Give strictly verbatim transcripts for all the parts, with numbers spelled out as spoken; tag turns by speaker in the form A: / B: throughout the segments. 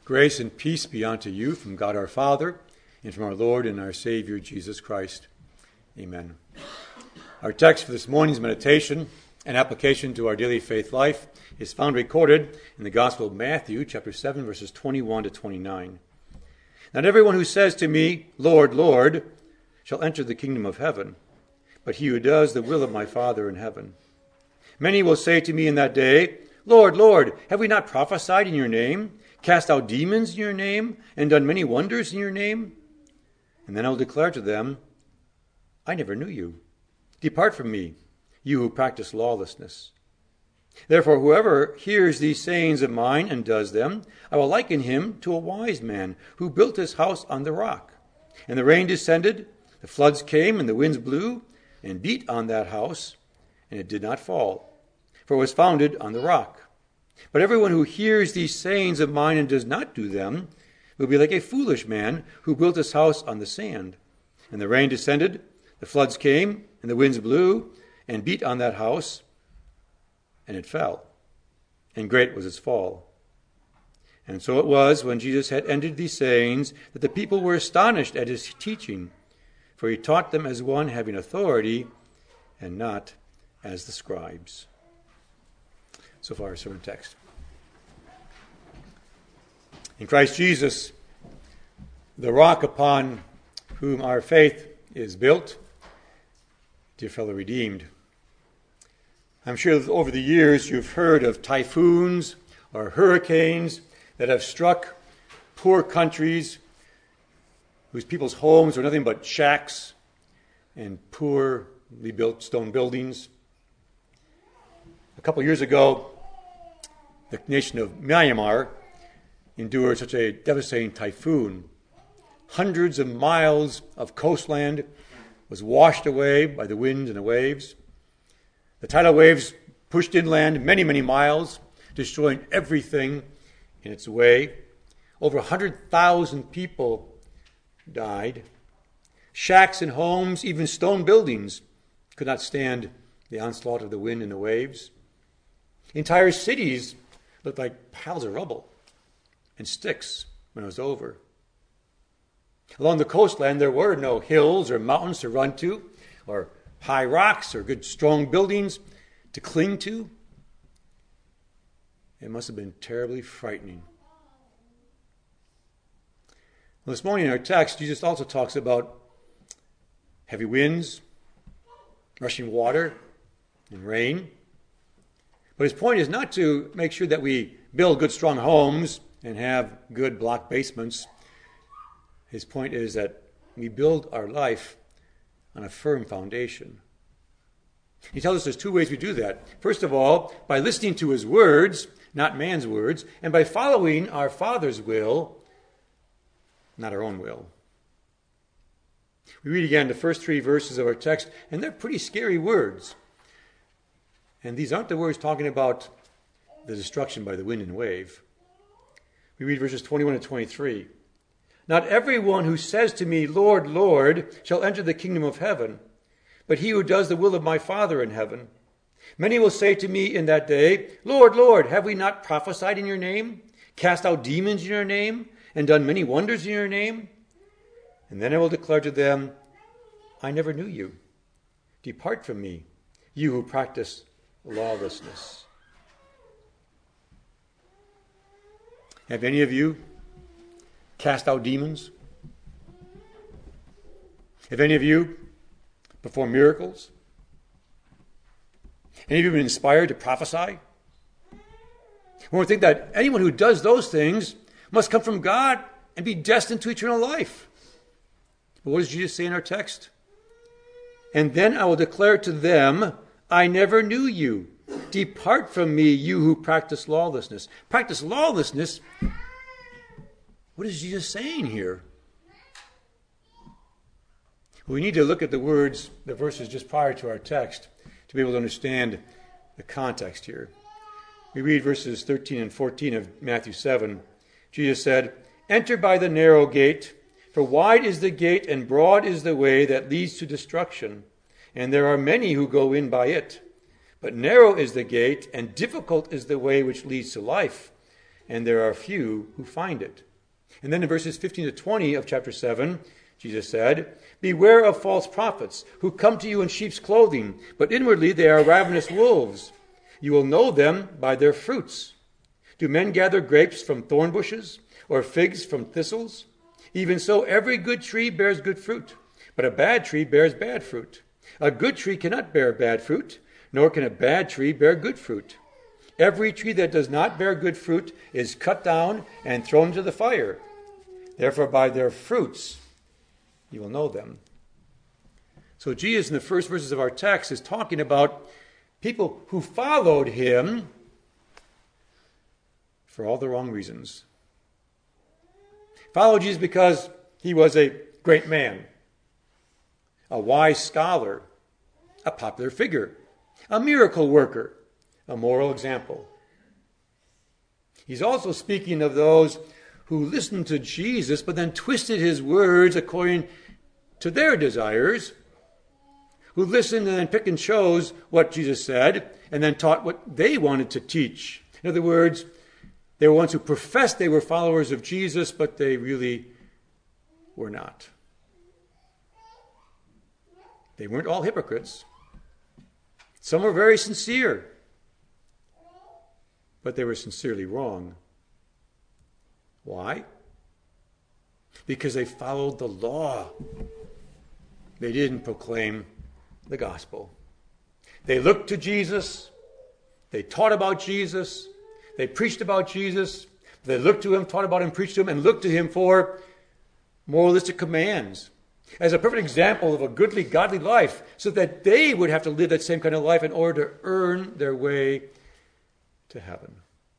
A: Grace and peace be unto you from God our Father and from our Lord and our Savior Jesus Christ. Amen. Our text for this morning's meditation and application to our daily faith life is found recorded in the Gospel of Matthew, chapter seven, verses twenty-one to twenty-nine. Not everyone who says to me, Lord, Lord, shall enter the kingdom of heaven, but he who does the will of my Father in heaven. Many will say to me in that day, Lord, Lord, have we not prophesied in your name, cast out demons in your name, and done many wonders in your name? And then I will declare to them, I never knew you. Depart from me, you who practice lawlessness. Therefore, whoever hears these sayings of mine and does them, I will liken him to a wise man who built his house on the rock. And the rain descended, the floods came, and the winds blew and beat on that house, and it did not fall, for it was founded on the rock. But everyone who hears these sayings of mine and does not do them will be like a foolish man who built his house on the sand. And the rain descended, the floods came, and the winds blew and beat on that house, and it fell. And great was its fall. And so it was, when Jesus had ended these sayings, that the people were astonished at his teaching, for he taught them as one having authority and not as the scribes. So far, our sermon text. In Christ Jesus, the rock upon whom our faith is built, dear fellow redeemed, I'm sure that over the years you've heard of typhoons or hurricanes that have struck poor countries whose people's homes are nothing but shacks and poorly built stone buildings. A couple of years ago, the nation of Myanmar endured such a devastating typhoon. Hundreds of miles of coastland was washed away by the winds and the waves. The tidal waves pushed inland many, many miles, destroying everything in its way. Over one hundred thousand people died. Shacks and homes, even stone buildings, could not stand the onslaught of the wind and the waves. Entire cities looked like piles of rubble and sticks when it was over. Along the coastland, there were no hills or mountains to run to, or high rocks or good strong buildings to cling to. It must have been terribly frightening. Well, this morning in our text, Jesus also talks about heavy winds, rushing water, and rain. But his point is not to make sure that we build good, strong homes and have good block basements. His point is that we build our life on a firm foundation. He tells us there's two ways we do that. First of all, by listening to his words, not man's words, and by following our Father's will, not our own will. We read again the first three verses of our text, and they're pretty scary words. And these aren't the words talking about the destruction by the wind and wave. We read verses twenty-one and twenty-three. Not everyone who says to me, Lord, Lord, shall enter the kingdom of heaven, but he who does the will of my Father in heaven. Many will say to me in that day, Lord, Lord, have we not prophesied in your name, cast out demons in your name, and done many wonders in your name? And then I will declare to them, I never knew you. Depart from me, you who practice lawlessness. Have any of you cast out demons? Have any of you performed miracles? Any of you been inspired to prophesy? We would think that anyone who does those things must come from God and be destined to eternal life. But what does Jesus say in our text? And then I will declare to them, I never knew you. Depart from me, you who practice lawlessness. Practice lawlessness? What is Jesus saying here? We need to look at the words, the verses just prior to our text, to be able to understand the context here. We read verses thirteen and fourteen of Matthew seven. Jesus said, Enter by the narrow gate, for wide is the gate and broad is the way that leads to destruction, and there are many who go in by it. But narrow is the gate and difficult is the way which leads to life, and there are few who find it. And then in verses fifteen to twenty of chapter seven, Jesus said, "Beware of false prophets who come to you in sheep's clothing, but inwardly they are ravenous wolves. You will know them by their fruits. Do men gather grapes from thorn bushes, or figs from thistles? Even so, every good tree bears good fruit, but a bad tree bears bad fruit. A good tree cannot bear bad fruit, nor can a bad tree bear good fruit. Every tree that does not bear good fruit is cut down and thrown into the fire. Therefore, by their fruits you will know them." So Jesus, in the first verses of our text, is talking about people who followed him for all the wrong reasons. Followed Jesus because he was a great man, a wise scholar, a popular figure, a miracle worker, a moral example. He's also speaking of those who listened to Jesus but then twisted his words according to their desires, who listened and then picked and chose what Jesus said and then taught what they wanted to teach. In other words, they were ones who professed they were followers of Jesus, but they really were not. They weren't all hypocrites. Some were very sincere, but they were sincerely wrong. Why? Because they followed the law. They didn't proclaim the gospel. They looked to Jesus. They taught about Jesus. They preached about Jesus. They looked to him, taught about him, preached to him, and looked to him for moralistic commands as a perfect example of a goodly, godly life, so that they would have to live that same kind of life in order to earn their way to heaven.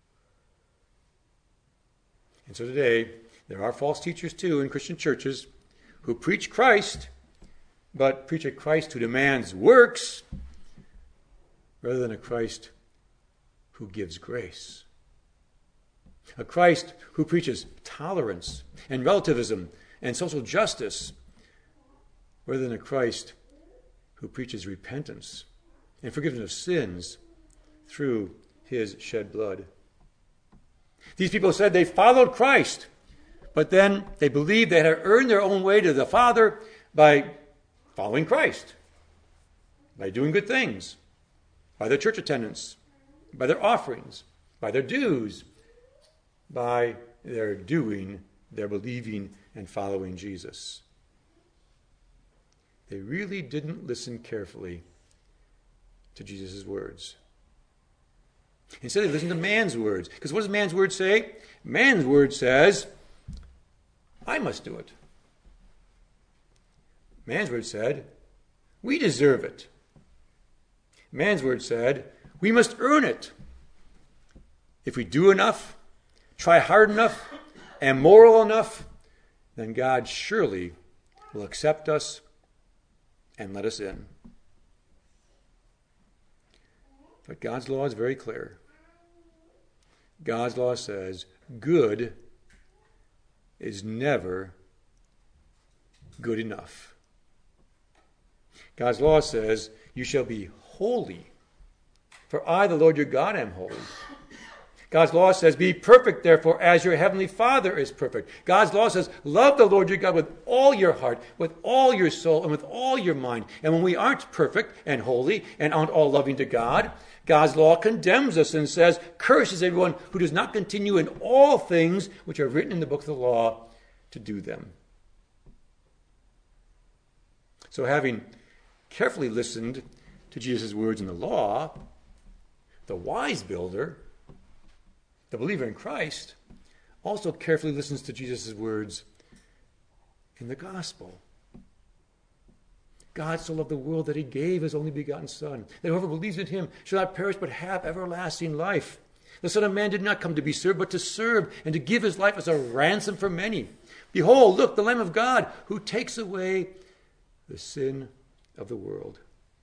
A: And so today, there are false teachers too in Christian churches who preach Christ, but preach a Christ who demands works rather than a Christ who gives grace. A Christ who preaches tolerance and relativism and social justice rather than a Christ who preaches repentance and forgiveness of sins through his shed blood. These people said they followed Christ, but then they believed they had to earn their own way to the Father by following Christ, by doing good things, by their church attendance, by their offerings, by their dues, by their doing, their believing, and following Jesus. They really didn't listen carefully to Jesus' words. Instead, they listened to man's words. Because what does man's word say? Man's word says, I must do it. Man's word said, we deserve it. Man's word said, we must earn it. If we do enough, try hard enough, and moral enough, then God surely will accept us and let us in. But God's law is very clear. God's law says good is never good enough. God's law says you shall be holy, for I, the Lord your God, am holy. God's law says, be perfect, therefore, as your heavenly Father is perfect. God's law says, love the Lord your God with all your heart, with all your soul, and with all your mind. And when we aren't perfect and holy and aren't all loving to God, God's law condemns us and says, curses everyone who does not continue in all things which are written in the book of the law to do them. So having carefully listened to Jesus' words in the law, the wise builder, the believer in Christ, also carefully listens to Jesus' words in the gospel. God so loved the world that he gave his only begotten Son, that whoever believes in him shall not perish but have everlasting life. The Son of Man did not come to be served, but to serve and to give his life as a ransom for many. Behold, look, the Lamb of God who takes away the sin of the world.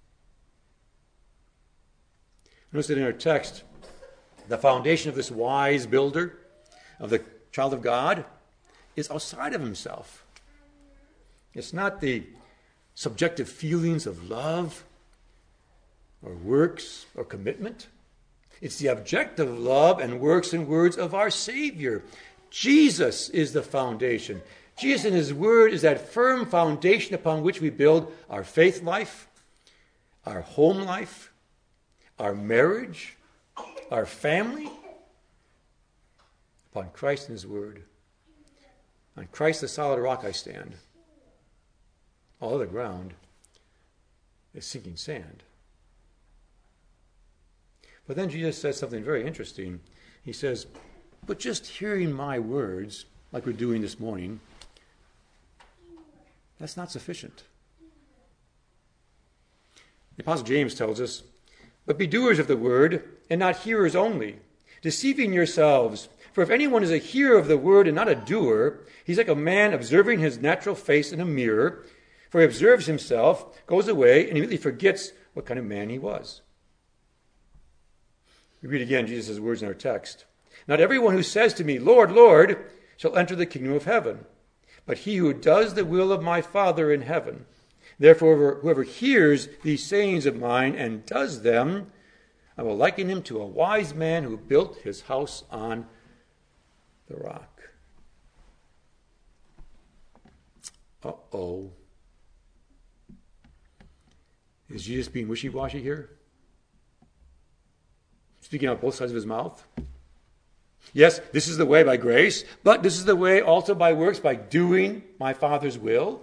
A: Notice that in our text, the foundation of this wise builder, of the child of God, is outside of himself. It's not the subjective feelings of love or works or commitment. It's the objective love and works and words of our Savior. Jesus is the foundation. Jesus and his word is that firm foundation upon which we build our faith life, our home life, our marriage, our family. Upon Christ and his word. On Christ the solid rock I stand. All other ground is sinking sand. But then Jesus says something very interesting. He says, but just hearing my words, like we're doing this morning, that's not sufficient. The Apostle James tells us, but be doers of the word, and not hearers only, deceiving yourselves. For if anyone is a hearer of the word and not a doer, he's like a man observing his natural face in a mirror. For he observes himself, goes away, and immediately forgets what kind of man he was. We read again Jesus' words in our text. Not everyone who says to me, Lord, Lord, shall enter the kingdom of heaven, but he who does the will of my Father in heaven. Therefore, whoever hears these sayings of mine and does them, I will liken him to a wise man who built his house on the rock. Uh-oh. Is Jesus being wishy-washy here? Speaking out both sides of his mouth? Yes, this is the way by grace, but this is the way also by works, by doing my Father's will.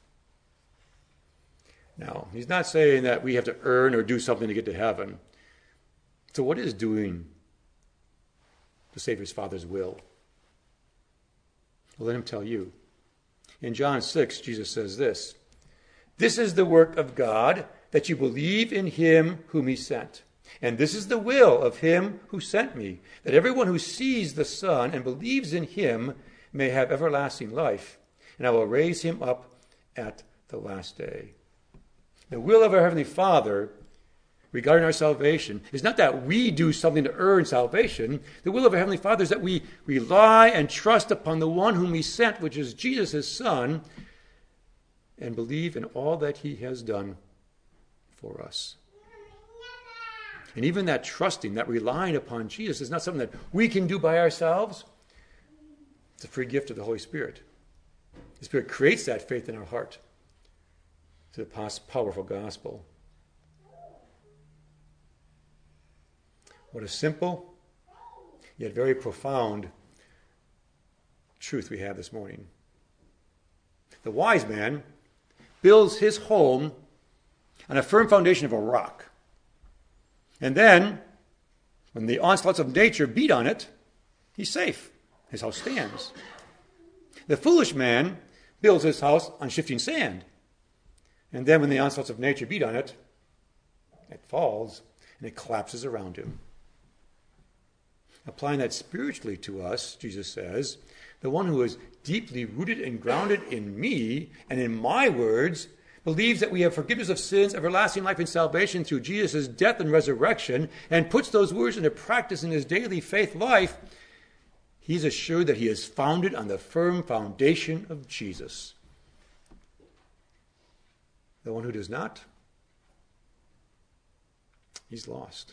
A: Now, he's not saying that we have to earn or do something to get to heaven. So what is doing the Savior's Father's will? Well, let him tell you. In John six, Jesus says this, this is the work of God, that you believe in him whom he sent. And this is the will of him who sent me, that everyone who sees the Son and believes in him may have everlasting life, and I will raise him up at the last day. The will of our Heavenly Father regarding our salvation is not that we do something to earn salvation. The will of our Heavenly Father is that we rely and trust upon the one whom he sent, which is Jesus, his Son, and believe in all that he has done for us. And even that trusting, that relying upon Jesus is not something that we can do by ourselves. It's a free gift of the Holy Spirit. The Spirit creates that faith in our heart to the powerful gospel. What a simple, yet very profound truth we have this morning. The wise man builds his home on a firm foundation of a rock. And then, when the onslaughts of nature beat on it, he's safe. His house stands. The foolish man builds his house on shifting sand. And then when the onslaughts of nature beat on it, it falls and it collapses around him. Applying that spiritually to us, Jesus says, the one who is deeply rooted and grounded in me and in my words believes that we have forgiveness of sins, everlasting life, and salvation through Jesus' death and resurrection, and puts those words into practice in his daily faith life, he's assured that he is founded on the firm foundation of Jesus. The one who does not, he's lost.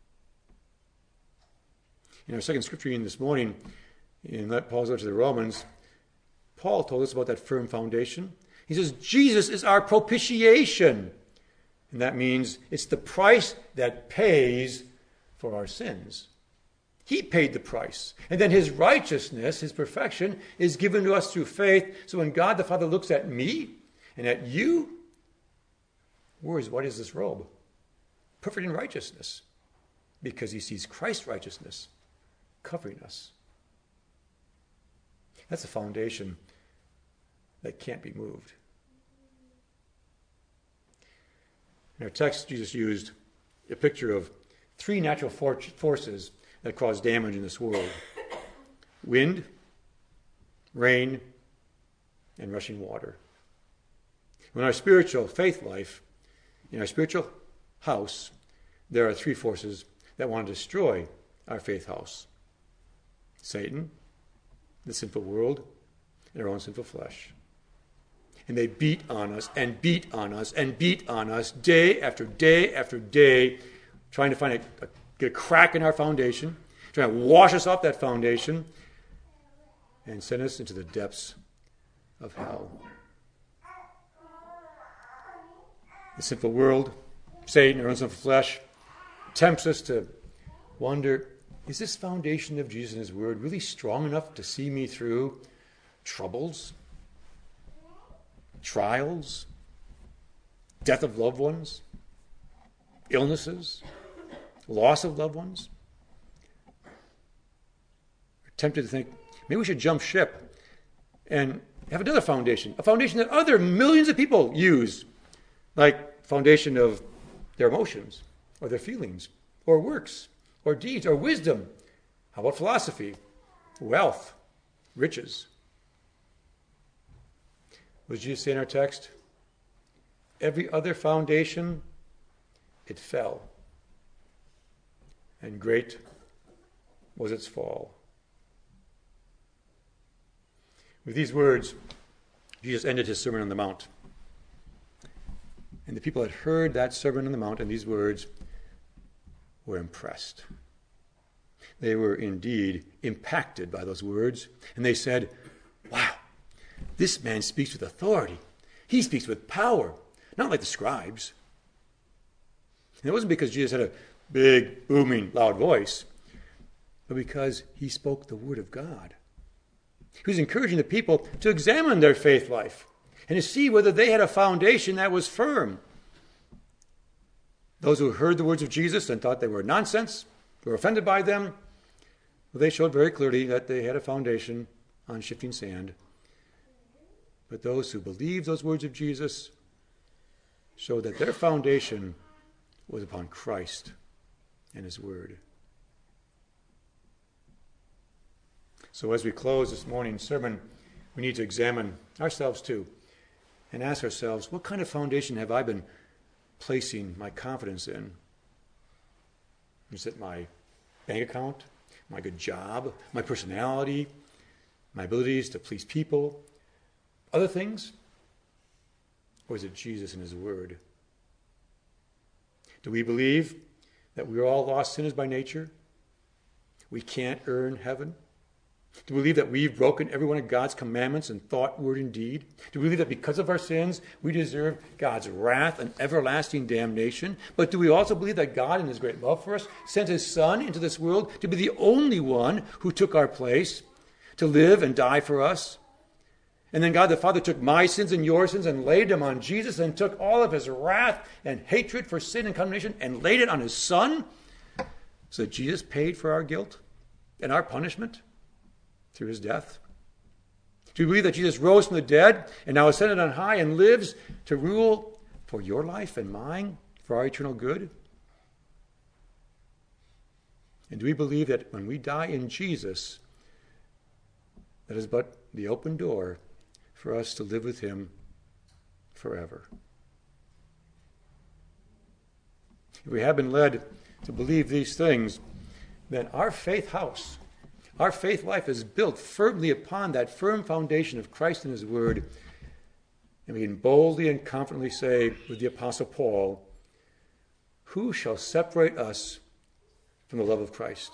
A: In our second scripture reading this morning, in Paul's letter to the Romans, Paul told us about that firm foundation. He says, Jesus is our propitiation. And that means it's the price that pays for our sins. He paid the price. And then his righteousness, his perfection, is given to us through faith. So when God the Father looks at me and at you, we're as white as this robe. Perfect in righteousness. Because he sees Christ's righteousness covering us. That's a foundation that can't be moved. In our text, Jesus used a picture of three natural for- forces that cause damage in this world. Wind, rain, and rushing water. In our spiritual faith life, in our spiritual house, there are three forces that want to destroy our faith house. Satan, the sinful world, and our own sinful flesh. And they beat on us and beat on us and beat on us day after day after day, trying to find a, a get a crack in our foundation, trying to wash us off that foundation, and send us into the depths of hell. The sinful world, Satan, our own sinful flesh, tempts us to wonder, is this foundation of Jesus and his word really strong enough to see me through troubles, trials, death of loved ones, illnesses, loss of loved ones? We're tempted to think, maybe we should jump ship and have another foundation, a foundation that other millions of people use, like foundation of their emotions or their feelings or works or deeds or wisdom. How about philosophy, wealth, riches? What did Jesus say in our text? Every other foundation, it fell. And great was its fall. With these words, Jesus ended his Sermon on the Mount. And the people had heard that Sermon on the Mount and these words were impressed. They were indeed impacted by those words. And they said, wow, this man speaks with authority. He speaks with power, not like the scribes. And it wasn't because Jesus had a big, booming, loud voice, but because he spoke the word of God. He was encouraging the people to examine their faith life and to see whether they had a foundation that was firm. Those who heard the words of Jesus and thought they were nonsense, were offended by them, well, they showed very clearly that they had a foundation on shifting sand. But those who believed those words of Jesus showed that their foundation was upon Christ and his word. So as we close this morning's sermon, we need to examine ourselves too and ask ourselves, what kind of foundation have I been placing my confidence in? Is it my bank account, my good job, my personality, my abilities to please people, other things? Or is it Jesus and his word? Do we believe that we are all lost sinners by nature? We can't earn heaven? Do we believe that we've broken every one of God's commandments in thought, word, and deed? Do we believe that because of our sins, we deserve God's wrath and everlasting damnation? But do we also believe that God, in his great love for us, sent his Son into this world to be the only one who took our place, to live and die for us? And then God the Father took my sins and your sins and laid them on Jesus and took all of his wrath and hatred for sin and condemnation and laid it on his Son so that Jesus paid for our guilt and our punishment through his death? Do you believe that Jesus rose from the dead and now ascended on high and lives to rule for your life and mine, for our eternal good? And do we believe that when we die in Jesus, that is but the open door for us to live with him forever? If we have been led to believe these things, then our faith house, our faith life is built firmly upon that firm foundation of Christ and his word. And we can boldly and confidently say with the Apostle Paul, who shall separate us from the love of Christ?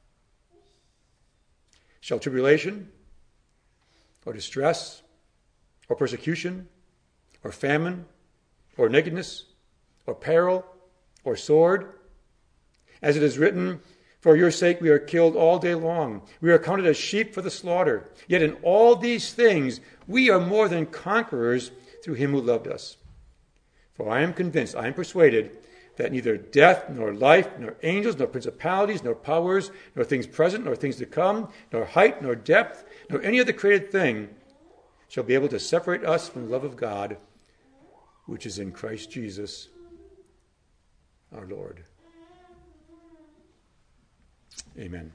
A: Shall tribulation or distress or persecution or famine or nakedness or peril or sword? As it is written, for your sake we are killed all day long. We are counted as sheep for the slaughter. Yet in all these things we are more than conquerors through him who loved us. For I am convinced, I am persuaded, that neither death, nor life, nor angels, nor principalities, nor powers, nor things present, nor things to come, nor height, nor depth, nor any other created thing shall be able to separate us from the love of God, which is in Christ Jesus our Lord. Amen.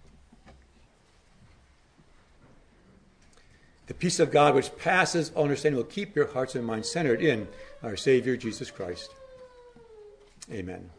A: The peace of God which passes all understanding will keep your hearts and minds centered in our Savior Jesus Christ. Amen.